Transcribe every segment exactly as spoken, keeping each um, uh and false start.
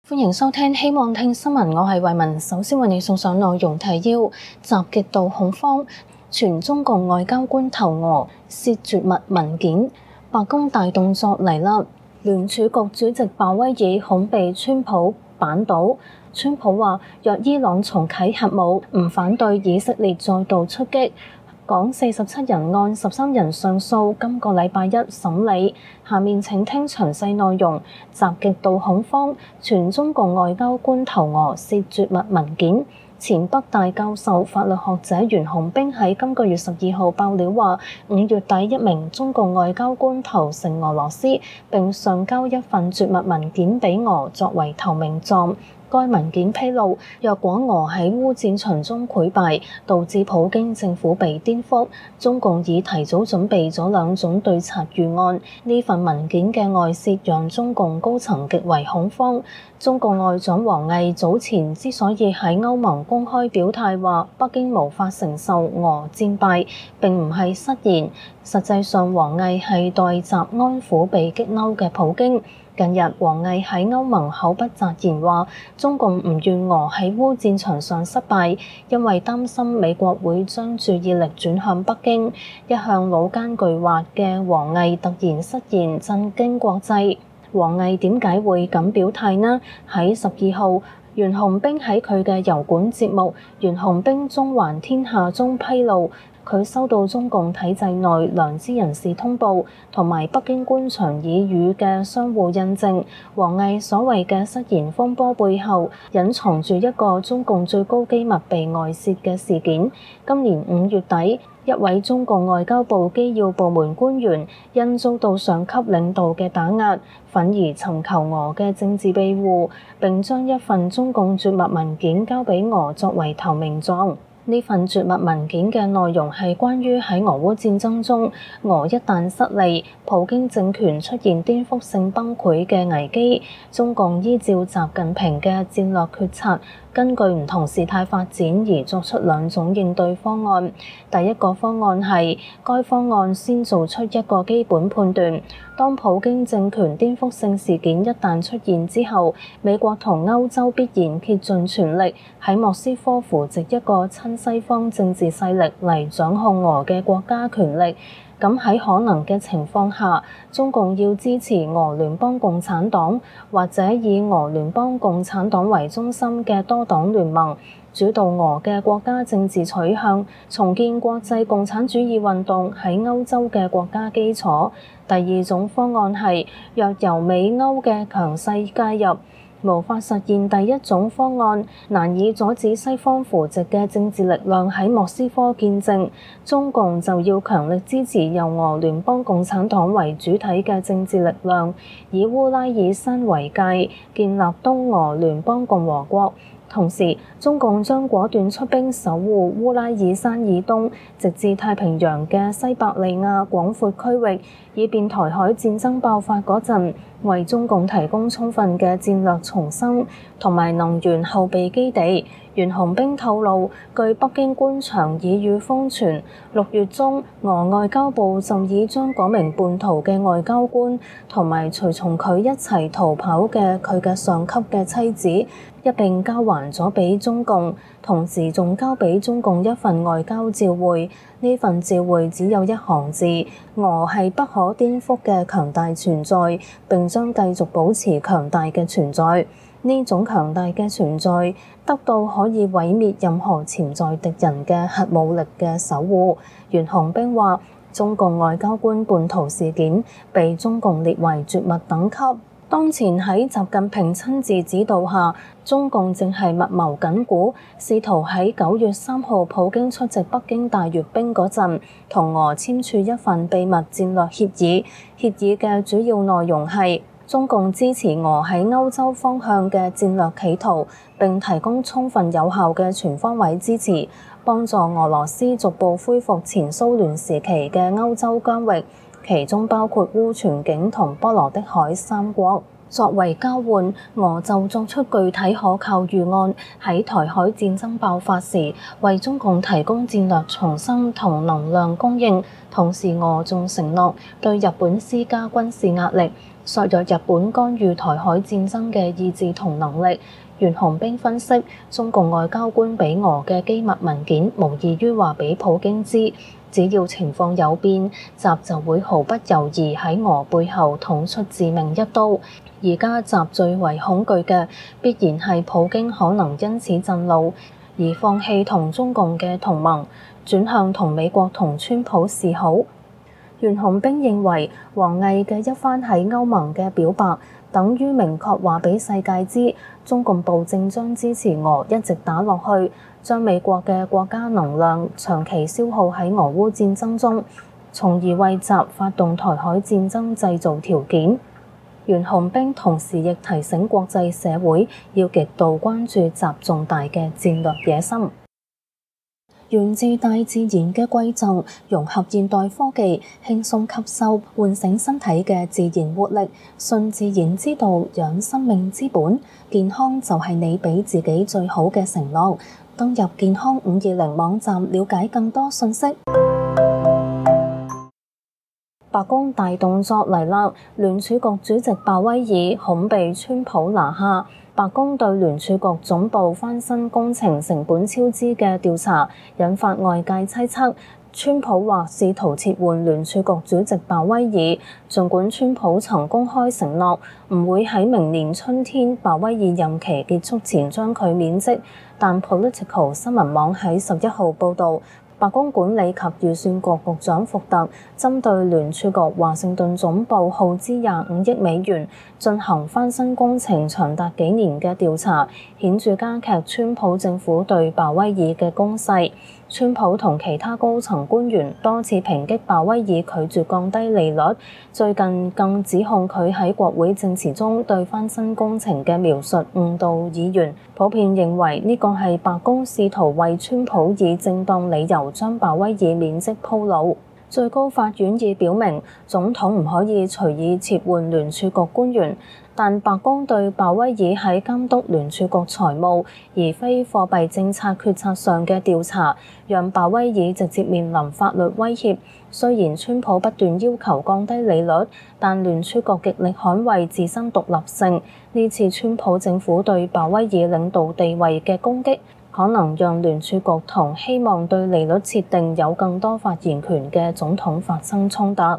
歡迎收聽希望聽新聞，我係慧雯。首先為你送上內容提要：習極度恐慌，傳中共外交官投俄，洩絕密文件。白宮大動作嚟啦！聯儲局主席鮑威爾恐被川普扳倒。川普話：若伊朗重啟核武，唔反對以色列再度出擊。港四十七人案十三人上訴，今個禮拜一審理。下面請聽詳細內容。習極度恐慌，傳中共外交官投俄，洩絕密文件。前北大教授、法律學者袁紅冰喺今個月十二號爆料話，五月底一名中共外交官投誠俄羅斯，並上交一份絕密文件俾俄作為投名狀。該文件披露，若果俄喺烏戰場中潰敗，導致普京政府被顛覆，中共已提早準備咗兩種對策預案。呢份文件嘅外泄讓中共高層極為恐慌。中共外長王毅早前之所以喺歐盟公開表態話北京無法承受俄戰敗，並唔係失言，實際上王毅係代習安撫被激嬲嘅普京。近日，王毅喺歐盟口不擇言話，中共唔願俄喺烏戰場上失敗，因為擔心美國會將注意力轉向北京。一向老奸巨猾嘅王毅突然失言，震驚國際。王毅點解會咁表態呢？喺十二號，袁紅冰喺佢嘅油管節目《袁紅冰縱橫天下》中披露，佢收到中共體制內良知人士通報同埋北京官場耳語嘅相互印證，王毅所謂嘅失言風波背後隱藏住一個中共最高機密被外泄嘅事件。今年五月底，一位中共外交部機要部門官員因遭到上級領導嘅打壓，憤而尋求俄嘅政治庇護，並將一份中共絕密文件交俾俄作為投名狀。呢份絕密文件嘅內容係關於喺俄烏戰爭中，俄一旦失利，普京政權出現顛覆性崩潰嘅危機，中共依照習近平嘅戰略決策，根據唔同事態發展而作出兩種應對方案。第一個方案係，該方案先做出一個基本判斷，當普京政權顛覆性事件一旦出現之後，美國同歐洲必然竭盡全力喺莫斯科扶植一個親西方政治勢力嚟掌控俄嘅國家權力。咁喺可能嘅情況下，中共要支持俄聯邦共產黨或者以俄聯邦共產黨為中心嘅多黨聯盟，主導俄嘅國家政治取向，重建國際共產主義運動喺歐洲嘅國家基礎。第二種方案係，若由美歐嘅強勢介入，無法實現第一種方案，難以阻止西方扶植嘅政治力量喺莫斯科建政，中共就要強力支持由俄聯邦共產黨為主體嘅政治力量，以烏拉爾山為界，建立東俄聯邦共和國。同時，中共將果斷出兵守護烏拉爾山以東，直至太平洋嘅西伯利亞廣闊區域，以便台海戰爭爆發嗰陣，為中共提供充分嘅戰略重生同埋能源後備基地。袁紅冰透露，據北京官場耳語瘋傳，六月中俄外交部就已將嗰名叛逃嘅外交官同埋隨從佢一齊逃跑嘅佢嘅上級嘅妻子一並交還咗俾中共，同時仲交俾中共一份外交照會。呢份照會只有一行字：俄係不可顛覆嘅強大存在，並將繼續保持強大嘅存在。呢種強大嘅存在得到可以毀滅任何潛在敵人嘅核武力嘅守護。袁紅冰話，中共外交官叛逃事件被中共列為絕密等級。當前喺習近平親自指導下，中共正係密謀緊鼓，試圖喺九月三號普京出席北京大閱兵嗰陣，同俄簽署一份秘密戰略協議。協議嘅主要內容係，中共支持俄喺歐洲方向嘅戰略企圖，並提供充分有效嘅全方位支持，幫助俄羅斯逐步恢復前蘇聯時期嘅歐洲疆域，其中包括烏全境同波羅的海三國。 作為交換，俄就作出具體可靠預案，喺台海戰爭爆發時為中共提供戰略重生同能量供應，同時俄仲承諾對日本施加軍事壓力，削弱日本干預台海戰爭嘅意志同能力。袁紅冰分析，中共外交官俾俄嘅機密文件，無異於話俾普京知，只要情況有變，習就會毫不猶豫喺俄背後捅出致命一刀。而家習最為恐懼嘅，必然係普京可能因此震怒，而放棄同中共嘅同盟，轉向同美國同川普示好。袁紅冰認為，王毅嘅一番喺歐盟嘅表白，等於明確話俾世界知，中共暴政將支持俄一直打落去，將美國嘅國家能量長期消耗喺俄烏戰爭中，從而為習發動台海戰爭製造條件。袁紅冰同時亦提醒國際社會要極度關注習重大嘅戰略野心。源自大自然嘅貴重，融合現代科技，輕鬆吸收，喚醒身體嘅自然活力。順自然之道，養生命之本。健康就係你俾自己最好嘅承諾。登入健康五二零網站，了解更多信息。白宮大動作嚟啦！聯儲局主席鮑威爾恐被川普拿下。白宮對聯儲局總部翻新工程成本超支嘅調查，引發外界猜測，川普或試圖撤換聯儲局主席鮑威爾。儘管川普曾公開承諾唔會喺明年春天鮑威爾任期結束前將佢免職，但 Political 新聞網喺十一號報導，白宮管理及預算局局長福特針對聯儲局華盛頓總部耗資廿五億美元進行翻新工程長達幾年嘅調查，顯著加劇川普政府對鮑威爾嘅攻勢。川普同其他高層官員多次抨擊鮑威爾拒絕降低利率，最近更指控佢喺國會證詞中對翻新工程嘅描述誤導議員。普遍認為呢個係白宮試圖為川普以正當理由將鮑威爾免職鋪路。最高法院已表明，總統唔可以隨意撤換聯儲局官員，但白宮對鮑威爾喺監督聯儲局財務而非貨幣政策決策上嘅調查，讓鮑威爾直接面臨法律威脅。雖然川普不斷要求降低利率，但聯儲局極力捍衛自身獨立性。呢次川普政府對鮑威爾領導地位嘅攻擊，可能讓聯儲局同希望對利率設定有更多發言權嘅總統發生衝突。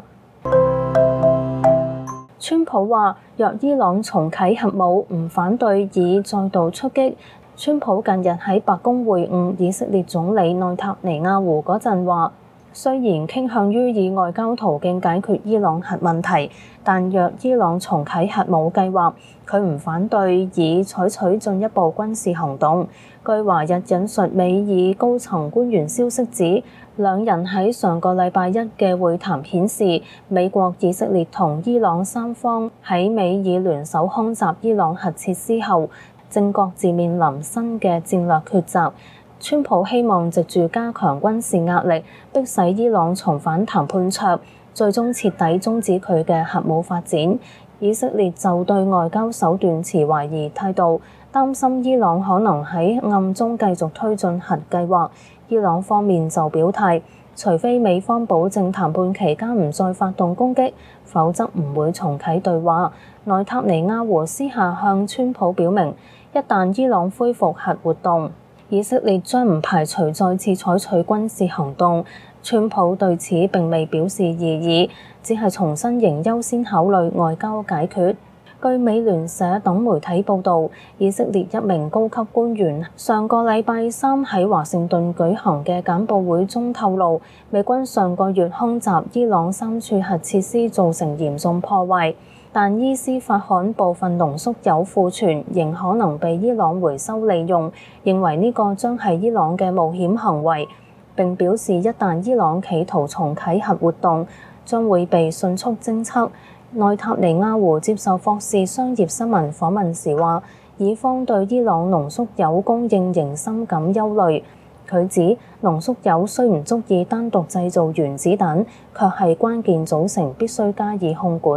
川普話：若伊朗重啟核武，唔反對以再度出擊。川普近日喺白宮會晤以色列總理內塔尼亞胡嗰陣話，雖然傾向於以外交途徑解決伊朗核問題，但若伊朗重啟核武計劃，佢唔反對以採取進一步軍事行動。據華日引述美以高層官員消息指，兩人喺上個禮拜一嘅會談顯示，美國、以色列同伊朗三方喺美以聯手空襲伊朗核設施後，正各自面臨新嘅戰略抉擇。川普希望藉住加強軍事壓力，迫使伊朗重返談判桌，最終徹底終止佢嘅核武發展。以色列就對外交手段持懷疑態度，擔心伊朗可能喺暗中繼續推進核計劃。伊朗方面就表態，除非美方保證談判期間唔再發動攻擊，否則唔會重啟對話。內塔尼亞胡私下向川普表明，一旦伊朗恢復核活動，以色列將唔排除再次採取軍事行動。川普對此並未表示異議，只係重申仍優先考慮外交解決。據美聯社等媒體報導，以色列一名高級官員上個禮拜三喺華盛頓舉行嘅簡報會中透露，美軍上個月空襲伊朗三處核設施造成嚴重破壞，但伊斯法罕部分濃縮鈾庫存仍可能被伊朗回收利用，認為呢個將係伊朗嘅冒險行為。並表示，一旦伊朗企圖重啟核活動，將會被迅速偵測。內塔尼亞胡接受霍士商業新聞訪問時話，以方對伊朗濃縮鈾供應仍深感憂慮。佢指濃縮鈾雖唔足以單獨製造原子彈，卻係關鍵組成，必須加以控管。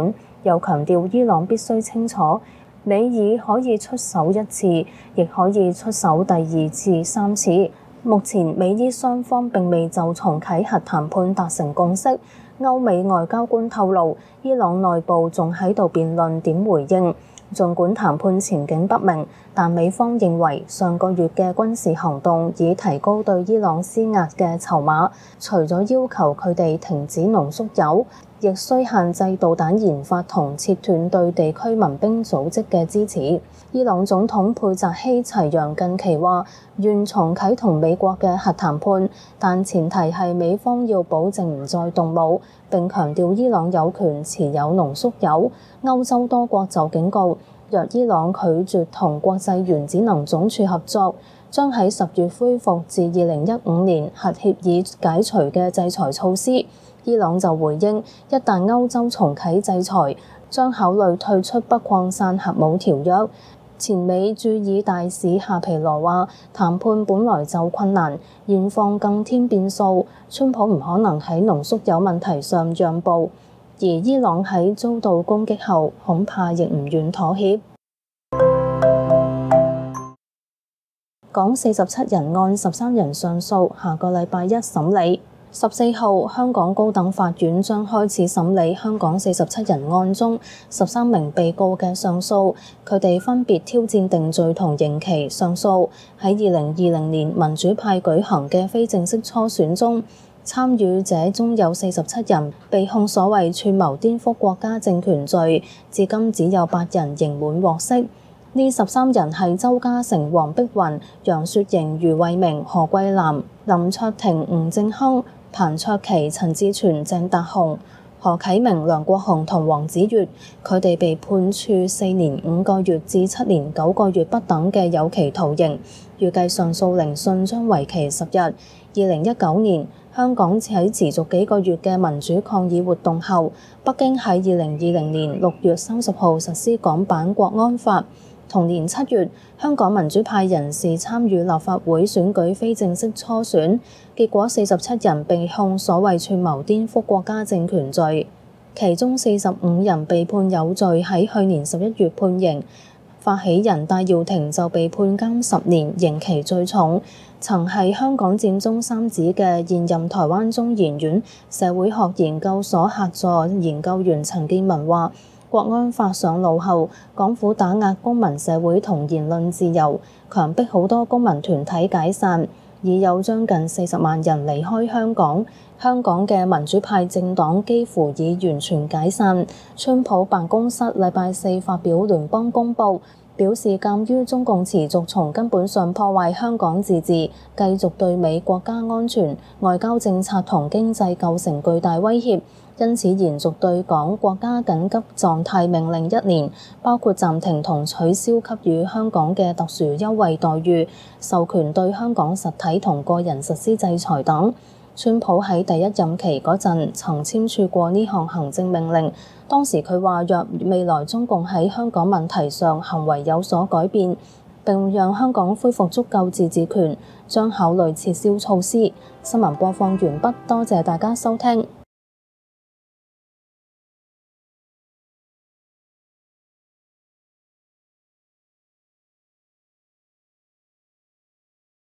又強調伊朗必須清楚，美爾可以出手一次，亦可以出手第二次、三次。目前美伊雙方並未就重啟核談判達成共識。歐美外交官透露，伊朗內部仲喺度辯論點回應。儘管談判前景不明，但美方認為上個月嘅軍事行動已提高對伊朗施壓嘅籌碼，除咗要求佢哋停止濃縮鈾，亦需限制導彈研發同切斷對地區民兵組織嘅支持。伊朗總統佩澤希齊揚近期話願重啟同美國嘅核談判，但前提係美方要保證唔再動武，並強調伊朗有權持有濃縮鈾。歐洲多國就警告，若伊朗拒絕同國際原子能總署合作，將喺十月恢復至二零一五年核協議解除嘅制裁措施。伊朗就回應，一旦歐洲重啟制裁，將考慮退出不擴散核武條約。前美駐以大使夏皮羅話，談判本來就困難，現況更添變數，川普唔可能喺濃縮鈾問題上讓步，而伊朗喺遭到攻擊後，恐怕亦唔願妥協。港四十七人案十三人上訴，下個禮拜一審理。十四號，香港高等法院將開始審理香港四十七人案中十三名被告嘅上訴，佢哋分別挑戰定罪同刑期上訴。喺二零二零年民主派舉行嘅非正式初選中，參與者中有四十七人被控所謂串謀顛覆國家政權罪，至今只有八人刑滿獲釋。呢十三人係周家成、黃碧雲、楊雪瑩、余慧明、何桂藍、林卓廷、吳正亨、彭卓棋、陳志全、鄭達鴻、何啟明、梁國雄同黃子悅，佢哋被判處四年五個月至七年九個月不等嘅有期徒刑，預計上訴聆訊將為期十日。二零一九年，香港喺持續幾個月嘅民主抗議活動後，北京喺二零二零年六月三十號實施港版國安法。同年七月，香港民主派人士參與立法會選舉非正式初選，結果四十七人被控所謂串謀顛覆國家政權罪，其中四十五人被判有罪，喺去年十一月判刑。發起人戴耀廷就被判監十年，刑期最重。曾係香港佔中三子嘅現任台灣中研院社會學研究所客座研究員陳建文話，國安法上路後，港府打壓公民社會同言論自由，強迫好多公民團體解散，已有將近四十萬人離開香港。香港嘅民主派政黨幾乎已完全解散。川普辦公室禮拜四發表聯邦公報，表示鑑於中共持續從根本上破壞香港自治，繼續對美國家安全、外交政策同經濟構成巨大威脅，因此延續對港國家緊急狀態命令一年，包括暫停同取消給予香港嘅特殊優惠待遇，授權對香港實體同個人實施制裁等。川普喺第一任期嗰陣曾簽署過呢項行政命令，當時佢話若未來中共喺香港問題上行為有所改變，並讓香港恢復足夠自治權，將考慮撤銷措施。新聞播放完畢，多謝大家收聽。